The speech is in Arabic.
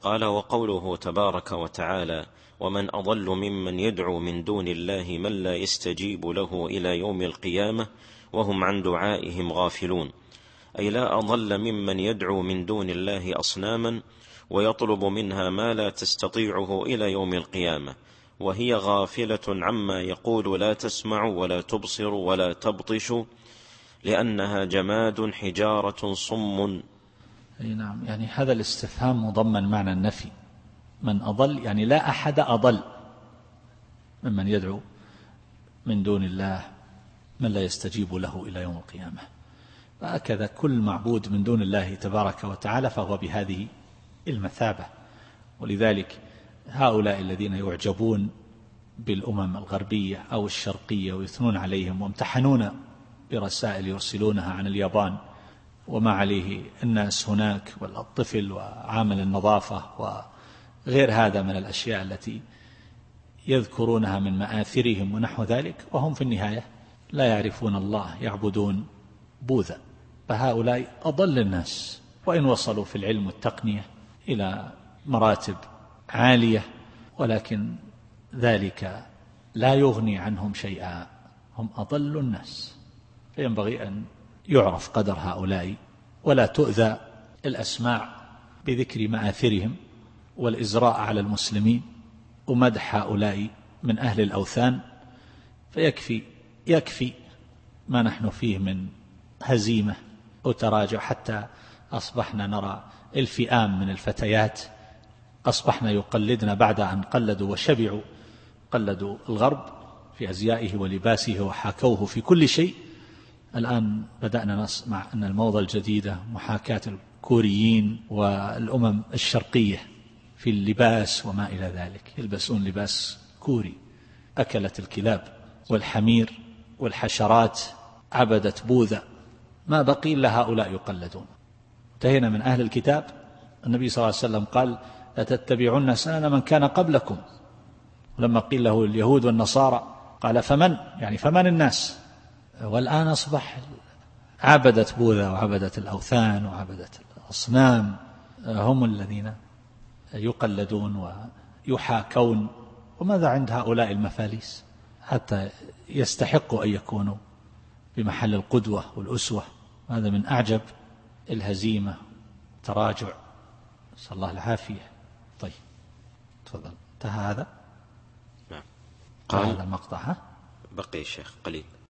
قال: وقوله تبارك وتعالى: ومن أضل ممن يدعو من دون الله من لا يستجيب له إلى يوم القيامة وهم عن دعائهم غافلون، أي لا أضل ممن يدعو من دون الله أصناما ويطلب منها ما لا تستطيعه إلى يوم القيامة، وهي غافلة عما يقول لا تسمع ولا تبصر ولا تبطش، لأنها جماد حجارة صم. نعم، يعني هذا الاستفهام مضمن معنى النفي. من أضل يعني لا أحد أضل ممن يدعو من دون الله من لا يستجيب له إلى يوم القيامة. فهكذا كل معبود من دون الله تبارك وتعالى فهو بهذه المثابة. ولذلك هؤلاء الذين يعجبون بالأمم الغربية أو الشرقية ويثنون عليهم وامتحنون برسائل يرسلونها عن اليابان وما عليه الناس هناك والطفل وعامل النظافة وغير هذا من الأشياء التي يذكرونها من مآثرهم ونحو ذلك، وهم في النهاية لا يعرفون الله، يعبدون بوذا. فهؤلاء أضل الناس، وإن وصلوا في العلم والتقنية إلى مراتب عالية، ولكن ذلك لا يغني عنهم شيئا، هم أضل الناس. فينبغي أن يعرف قدر هؤلاء ولا تؤذى الأسماع بذكر مآثرهم والإزراء على المسلمين ومدح هؤلاء من أهل الأوثان. يكفي ما نحن فيه من هزيمة وتراجع، حتى أصبحنا نرى الفئام من الفتيات أصبحنا يقلدنا بعد أن قلدوا وشبعوا، قلدوا الغرب في أزيائه ولباسه وحاكوه في كل شيء. الآن بدأنا نسمع أن الموضة الجديدة محاكاة الكوريين والأمم الشرقية في اللباس وما إلى ذلك، يلبسون لباس كوري. أكلت الكلاب والحمير والحشرات، عبدت بوذا، ما بقي إلا هؤلاء يقلدون. انتهينا من أهل الكتاب. النبي صلى الله عليه وسلم قال: لتتبعن سنن من كان قبلكم. ولما قيل له اليهود والنصارى قال: فمن؟ يعني فمن الناس؟ والآن أصبح عبدت بوذا وعبدت الأوثان وعبدت الأصنام هم الذين يقلدون ويحاكون. وماذا عند هؤلاء المفاليس حتى يستحقوا أن يكونوا بمحل القدوة والأسوة؟ هذا من أعجب الهزيمة، تراجع، نسأل الله العافية. طيب تفضل. انتهى هذا؟ نعم. قال هذا المقطع. بقي الشيخ قليل.